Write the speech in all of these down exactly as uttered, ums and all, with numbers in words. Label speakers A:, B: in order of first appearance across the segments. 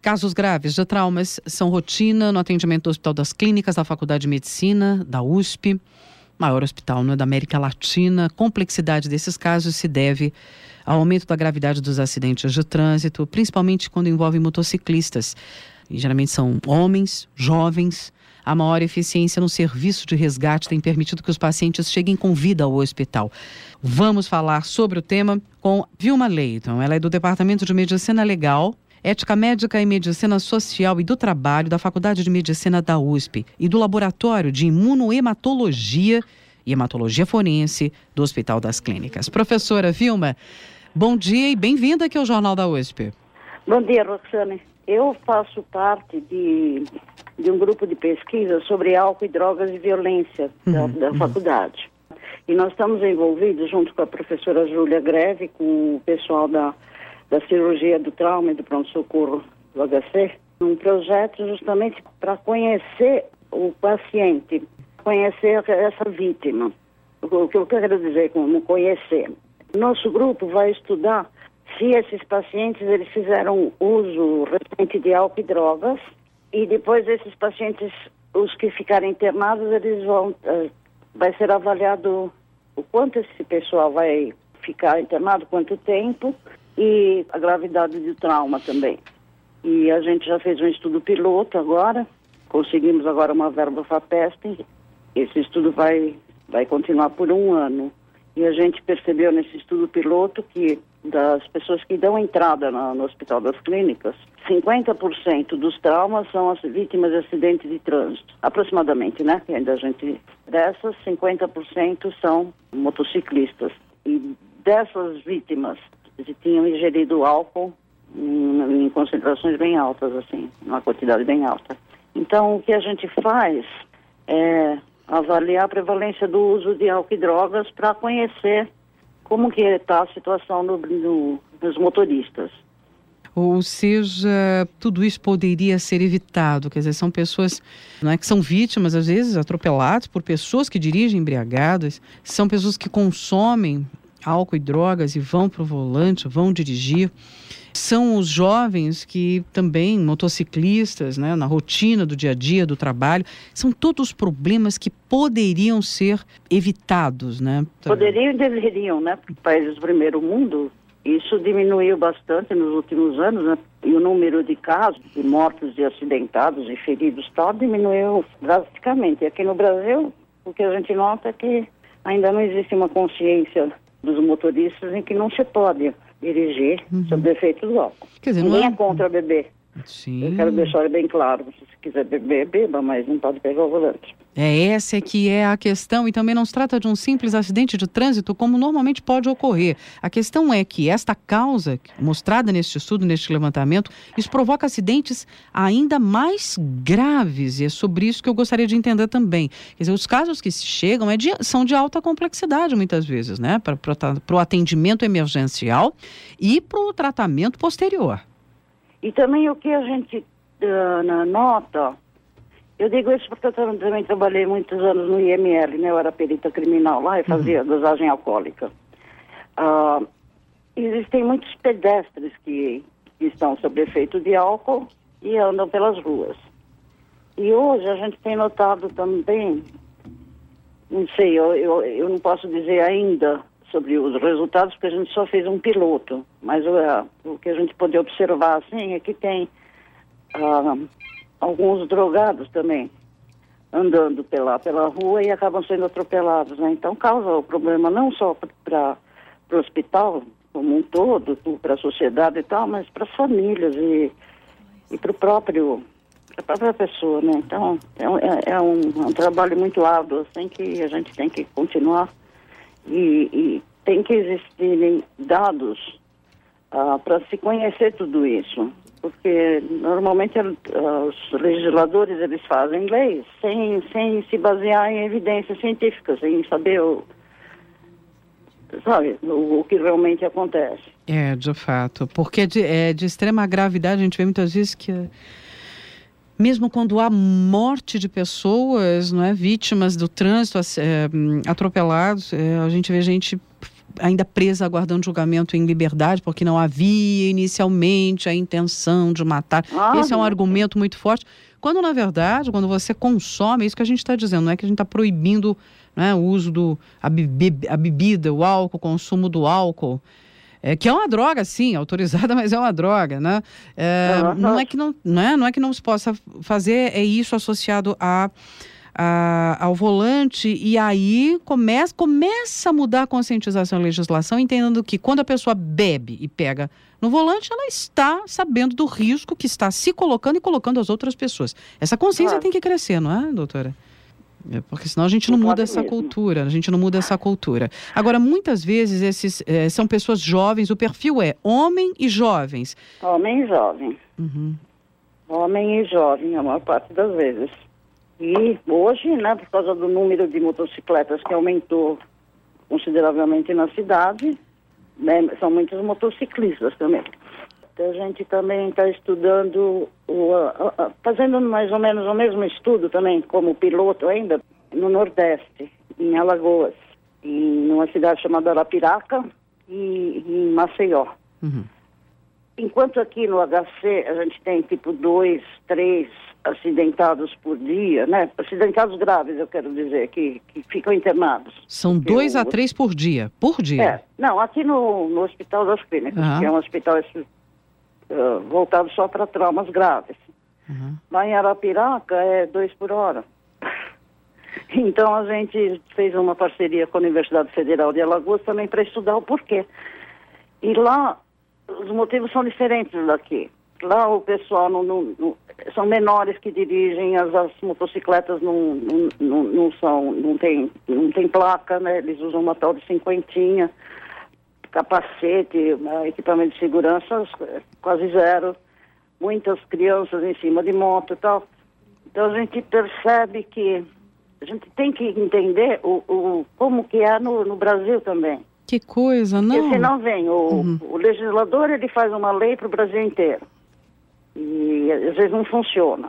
A: Casos graves de traumas são rotina no atendimento do Hospital das Clínicas da Faculdade de Medicina, da U S P, maior hospital, né, da América Latina. A complexidade desses casos se deve ao aumento da gravidade dos acidentes de trânsito, principalmente quando envolvem motociclistas. E, geralmente são homens, jovens. A maior eficiência no serviço de resgate tem permitido que os pacientes cheguem com vida ao hospital. Vamos falar sobre o tema com Vilma Leighton. Ela é do Departamento de Medicina Legal, Ética Médica e Medicina Social e do Trabalho da Faculdade de Medicina da U S P e do Laboratório de Imunohematologia e Hematologia Forense do Hospital das Clínicas. Professora Vilma, bom dia e bem-vinda aqui ao Jornal da U S P.
B: Bom dia, Roxane. Eu faço parte de, de um grupo de pesquisa sobre álcool e drogas e violência da, uhum, da uhum. faculdade. E nós estamos envolvidos, junto com a professora Júlia Greve, com o pessoal da da cirurgia do trauma e do pronto-socorro do H C, um projeto justamente para conhecer o paciente, conhecer essa vítima. O que eu quero dizer com conhecer? Nosso grupo vai estudar se esses pacientes eles fizeram uso recente de álcool e drogas, e depois esses pacientes, os que ficarem internados, eles vão, uh, vai ser avaliado o quanto esse pessoal vai ficar internado, quanto tempo, e a gravidade do trauma também. E a gente já fez um estudo piloto agora, conseguimos agora uma verba FAPESP. Esse estudo vai, vai continuar por um ano. E a gente percebeu nesse estudo piloto que das pessoas que dão entrada na, no Hospital das Clínicas, cinquenta por cento dos traumas são as vítimas de acidentes de trânsito, aproximadamente, né? E ainda a gente, dessas, cinquenta por cento são motociclistas. E dessas vítimas que tinham ingerido álcool em, em concentrações bem altas, assim, uma quantidade bem alta. Então, o que a gente faz é avaliar a prevalência do uso de álcool e drogas para conhecer como que está a situação no, no, dos motoristas.
A: Ou seja, tudo isso poderia ser evitado, quer dizer, são pessoas, não é, que são vítimas, às vezes, atropeladas por pessoas que dirigem embriagadas, são pessoas que consomem álcool e drogas e vão para o volante, vão dirigir. São os jovens que também, motociclistas, né, na rotina do dia a dia, do trabalho, são todos problemas que poderiam ser evitados, né?
B: Poderiam e deveriam, né? Porque países do primeiro mundo, isso diminuiu bastante nos últimos anos, né? E o número de casos, de mortos, de acidentados e feridos, tal, diminuiu drasticamente. E aqui no Brasil, o que a gente nota é que ainda não existe uma consciência dos motoristas em que não se pode dirigir uhum. sob efeito do álcool. Quer dizer, ninguém não é... é contra beber.
A: Sim.
B: Eu quero deixar bem claro, se quiser beber, beba, mas não pode pegar o volante.
A: É, essa é que é a questão, e também não se trata de um simples acidente de trânsito, como normalmente pode ocorrer. A questão é que esta causa, mostrada neste estudo, neste levantamento, isso provoca acidentes ainda mais graves, e é sobre isso que eu gostaria de entender também. Quer dizer, os casos que chegam é de, são de alta complexidade, muitas vezes, né? Para o atendimento emergencial e para o tratamento posterior.
B: E também o que a gente uh, nota, eu digo isso porque eu também trabalhei muitos anos no I M L, né? Eu era perita criminal lá e fazia uhum. dosagem alcoólica. Uh, existem muitos pedestres que, que estão sob efeito de álcool e andam pelas ruas. E hoje a gente tem notado também, não sei, eu, eu, eu não posso dizer ainda sobre os resultados, porque a gente só fez um piloto, mas uh, o que a gente pode observar, assim, é que tem uh, alguns drogados também andando pela, pela rua e acabam sendo atropelados, né? Então causa o problema não só para o hospital como um todo, para a sociedade e tal, mas para as famílias e, e para o próprio, para a própria pessoa, né? Então é, é, é um, um trabalho muito árduo, assim, que a gente tem que continuar. E, e tem que existirem dados uh, para se conhecer tudo isso, porque normalmente uh, os legisladores eles fazem leis sem, sem se basear em evidências científicas, sem saber o, sabe, o, o que realmente acontece.
A: É, de fato, porque é de, é de extrema gravidade, a gente vê muitas vezes que mesmo quando há morte de pessoas, não é, vítimas do trânsito, é, atropelados, é, a gente vê gente ainda presa aguardando julgamento em liberdade, porque não havia inicialmente a intenção de matar. Ah, Esse é um argumento muito forte. Quando, na verdade, quando você consome, é isso que a gente está dizendo, não é que a gente está proibindo, né, o uso do a, be, a bebida, o álcool, o consumo do álcool, é, que é uma droga, sim, autorizada, mas é uma droga, né? É, uhum. não, é que não, não, é, não é que não se possa fazer, é isso associado a, a, ao volante, e aí começa, começa a mudar a conscientização e a legislação, entendendo que quando a pessoa bebe e pega no volante, ela está sabendo do risco que está se colocando e colocando as outras pessoas. Essa consciência claro. tem que crescer, não é, doutora? É, porque senão a gente não muda essa cultura, a gente não muda essa cultura. Agora, muitas vezes, esses é, são pessoas jovens, o perfil é homem e jovens.
B: Homem e jovem.
A: Uhum.
B: Homem e jovem, a maior parte das vezes. E hoje, né, por causa do número de motocicletas que aumentou consideravelmente na cidade, né, são muitos motociclistas também. Então, a gente também está estudando, o, a, a, fazendo mais ou menos o mesmo estudo também, como piloto ainda, no Nordeste, em Alagoas, em uma cidade chamada Arapiraca e em Maceió.
A: Uhum.
B: Enquanto aqui no H C a gente tem tipo dois, três acidentados por dia, né? Acidentados graves, eu quero dizer, que, que ficam internados.
A: São dois eu, a três por dia? Por dia?
B: É, não, aqui no, no Hospital das Clínicas, uhum. que é um hospital uh, voltado só para traumas graves.
A: Uhum.
B: Lá em Arapiraca é dois por hora. Então a gente fez uma parceria com a Universidade Federal de Alagoas também para estudar o porquê. E lá os motivos são diferentes daqui. Lá o pessoal não, não, não, são menores que dirigem, as, as motocicletas não, não, não, não são, não tem, não tem placa, né? Eles usam uma tal de cinquentinha, capacete, equipamento de segurança quase zero, muitas crianças em cima de moto e tal. Então a gente percebe que a gente tem que entender o, o, como que é no, no Brasil também.
A: Que coisa, não?
B: Porque senão vem, o, uhum. o legislador ele faz uma lei para o Brasil inteiro. E às vezes não funciona.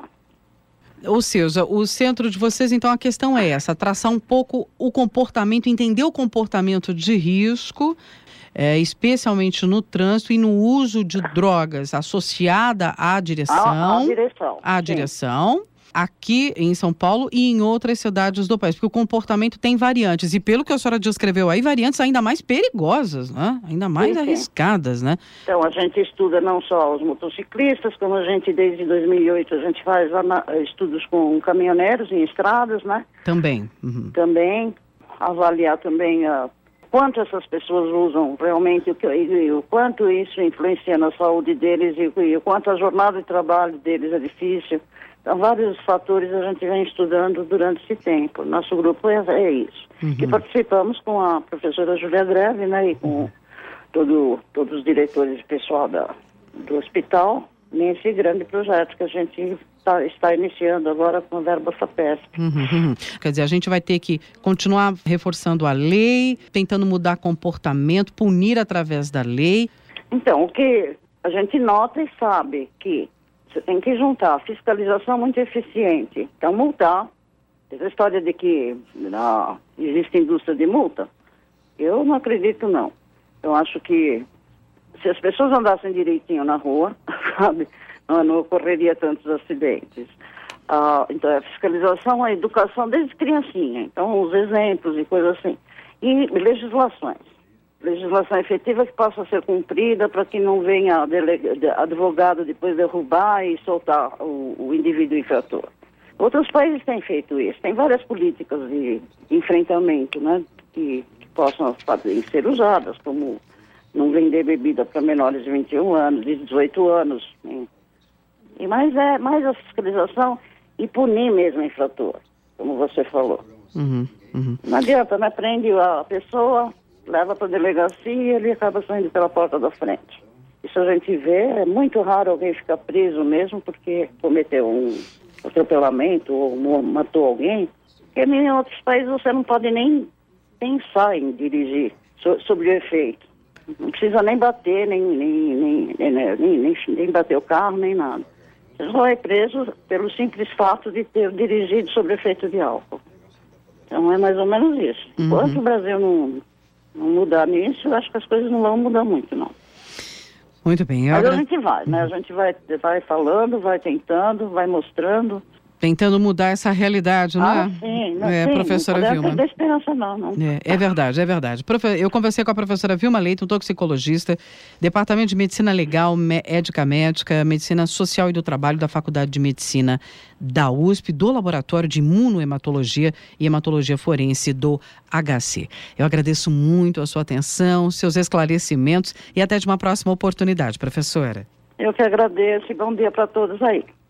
A: Ou seja, o centro de vocês, então, a questão é essa, traçar um pouco o comportamento, entender o comportamento de risco, é, especialmente no trânsito e no uso de drogas associada à direção.
B: À, à direção.
A: À
B: sim.
A: direção. Aqui em São Paulo e em outras cidades do país, porque o comportamento tem variantes, e pelo que a senhora descreveu aí, variantes ainda mais perigosas, né? Ainda mais sim, arriscadas, sim. né?
B: Então, a gente estuda não só os motociclistas, como a gente, desde dois mil e oito, a gente faz estudos com caminhoneiros em estradas, né?
A: Também. Uhum.
B: Também, avaliar também a quanto essas pessoas usam realmente, o, que, e, o quanto isso influencia na saúde deles e, e o quanto a jornada de trabalho deles é difícil. Então, vários fatores a gente vem estudando durante esse tempo. Nosso grupo é, é isso.
A: Uhum.
B: E participamos com a professora Júlia Greve, né, e com uhum. todo, todos os diretores de pessoal da, do hospital, nesse grande projeto que a gente tá, está iniciando agora com a verba FAPESP.
A: Uhum. Quer dizer, a gente vai ter que continuar reforçando a lei, tentando mudar comportamento, punir através da lei.
B: Então, o que a gente nota e sabe que você tem que juntar fiscalização muito eficiente. Então, multar. Essa história de que não, existe indústria de multa, eu não acredito, não. Eu acho que se as pessoas andassem direitinho na rua, sabe, não, não ocorreria tantos acidentes. Ah, então, a fiscalização, a educação desde criancinha. Então, os exemplos e coisas assim. E legislações. Legislação efetiva que possa ser cumprida para que não venha delega, advogado depois derrubar e soltar o, o indivíduo infrator. Outros países têm feito isso. Tem várias políticas de enfrentamento, né, que, que possam ser usadas, como não vender bebida para menores de vinte e um anos, de dezoito anos. Né? E mais, é, mais a fiscalização e punir mesmo o infrator, como você falou.
A: Uhum, uhum.
B: Não adianta, né? Prende a pessoa, leva para a delegacia e ele acaba saindo pela porta da frente. Isso a gente vê, é muito raro alguém ficar preso mesmo porque cometeu um atropelamento ou matou alguém. Porque em outros países você não pode nem pensar em dirigir so, sobre o efeito. Não precisa nem bater, nem, nem, nem, nem, nem, nem, nem bater o carro, nem nada. Você só é preso pelo simples fato de ter dirigido sobre o efeito de álcool. Então é mais ou menos isso.
A: Uhum.
B: Enquanto o Brasil não... não mudar nisso, eu acho que as coisas não vão mudar muito, não.
A: Muito bem.
B: Mas
A: Agora...
B: a gente vai, né? A gente vai, vai falando, vai tentando, vai mostrando.
A: Tentando mudar essa realidade, não
B: ah,
A: é?
B: sim, não,
A: é,
B: sim,
A: professora
B: não
A: Vilma.
B: Não tem esperança não, não.
A: É, é verdade, é verdade. Profe... Eu conversei com a professora Vilma Leite, um toxicologista, Departamento de Medicina Legal, Ética Médica, Medicina Social e do Trabalho da Faculdade de Medicina da U S P, do Laboratório de Imunohematologia e Hematologia Forense do H C. Eu agradeço muito a sua atenção, seus esclarecimentos e até de uma próxima oportunidade, professora.
B: Eu que agradeço e bom dia para todos aí.